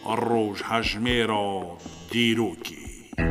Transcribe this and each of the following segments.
روش هجمه را دیروکی.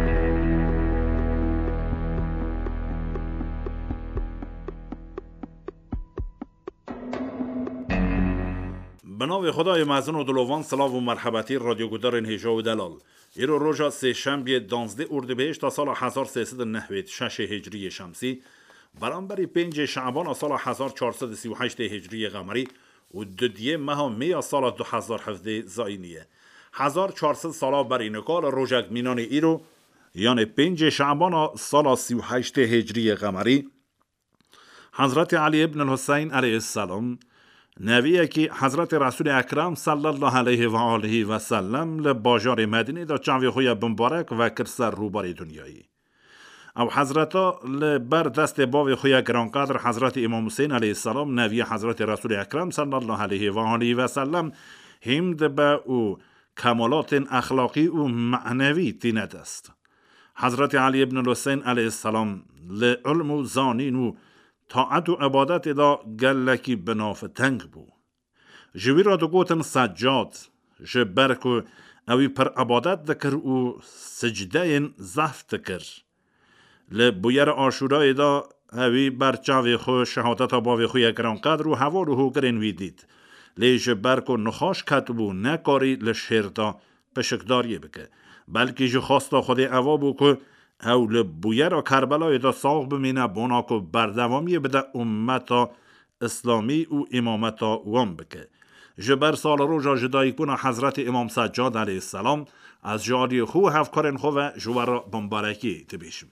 به نام خدای مزن و دلوان، سلام و مرحبتی رادیو گودار هیجا و دلال. ایرو روژا سه شنبه 12 اردیبهشت تا سال 1396 هجری شمسی برابر 5 شعبان سال 1438 هجری قمری و دودیه ماه می سال 2017 زاینیه. 1400 سال بر این کال روژک مینان ایرو یعنی 5 شعبان سال 38 هجری قمری حضرت علی ابن الحسین علیه السلام نویه که حضرت رسول اکرم صلی الله علیه و آله و سلم لباجار مدینه دا جنوی خوی بمبارک و کرسر روبار دنیایی. او حضرتا لبر دست باوی خوی گرانقدر حضرت امام حسین علیه السلام نوی حضرت رسول اکرم صلی الله علیه و آله و سلم همد به او کمالات اخلاقی و معنوی تیند است. حضرت علی ابن الحسین علیه السلام لعلم و زانین و طاعت و عبادت دا گلکی بناف تنگ بو. جوی را دو گوتن سجاد جبرکو اوی پر عبادت دکر و سجده این زفت کر. لبویر آشورای دا اوی برچاوی خو شهادت باوی خوی اگران قدر و هوا رو هو گرین ویدید. لی جبرکو نخاش کتبو نکاری لشهرتا پشکداریه بکه. بلکه جو خواستا خود اوا بو که او لبویه را کربلای دا ساق بمینه بونا که بردوامی بده امتا اسلامی و امامتا وام بکه. جبر سال روژا جدایی کنه حضرت امام سجاد علیه السلام از جاری خو هفکارن خو و جوار را بمبارکی تبیشم.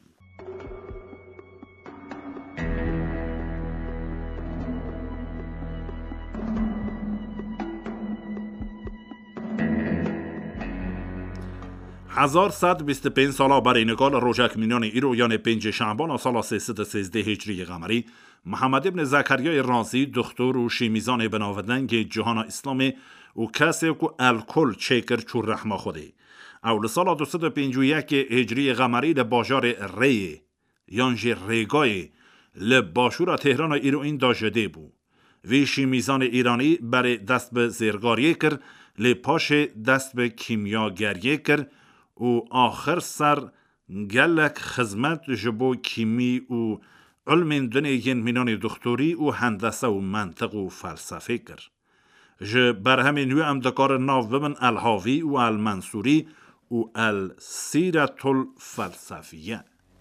هزار 125 ساله بر این کال روژک مینان ایرو یعنی 5 شعبان سال 313 هجری قمری محمد ابن زکریای رازی دکتر و شیمیزان بناودنگ جهان اسلامی و کسی که الکل چیکر چور رحمه خوده اول سال 251 هجری قمری لباجار ری یعنی ریگای لباشور تهران ایرو این داجده بو وی شیمیزان ایرانی برای دست به زرگاریه کر لپاش دست به کیمیاگریه کر و آخر سر گلک خدمت جبو کیمی و علم دنیین مینان دکتری و هندسه و منطق و فلسفه کر. جه بر همین نوع امدکار ناو ببن الهاوی و المنصوری و السیرت الفلسفیه.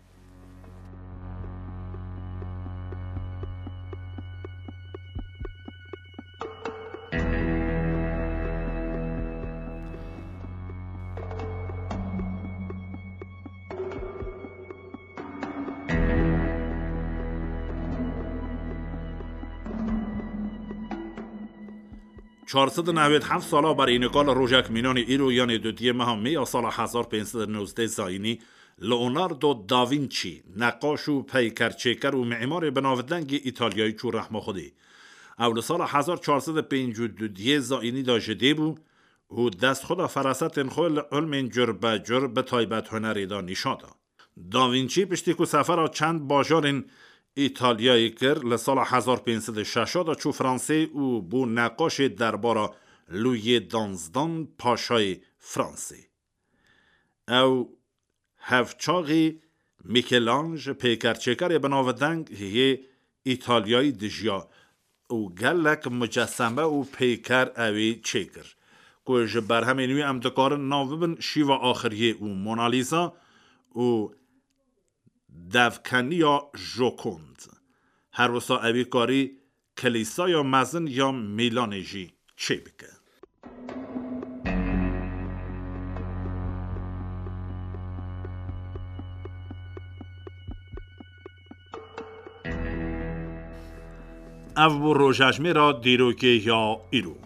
چهارصد و 97 ساله بر این کال روژک مینان ایرو یعنی دودیه ماه می سال 1519 زاینی لئوناردو داوینچی نقاش و پیکرچیکر و معمار بناودنگ ایتالیایی چور رحمه خودی اول سال 1452 زاینی داجده بو و دست خدا فراست انخوال علم جربه جرب تایبت هنری دا نشادا. داوینچی پشتی که سفر چند باجارین ایتالیایی کر لسال 1560 چو فرانسه و بو نقاش دربارا لوی دانزدان پاشای فرانسه او هفچاقی میکلانج پیکرچیکر بناودنگ هی ایتالیایی دجیا و گلک مجسمه و پیکر اوی چیکر که جبر همینوی امدکار ناوبن شیو آخریه و مونالیزا و دفکنی یا ژوکوند هر وسا اوی کاری کلیسا یا مزن یا میلانجی چه بکه. او روژجمه را دیروکه یا ایرو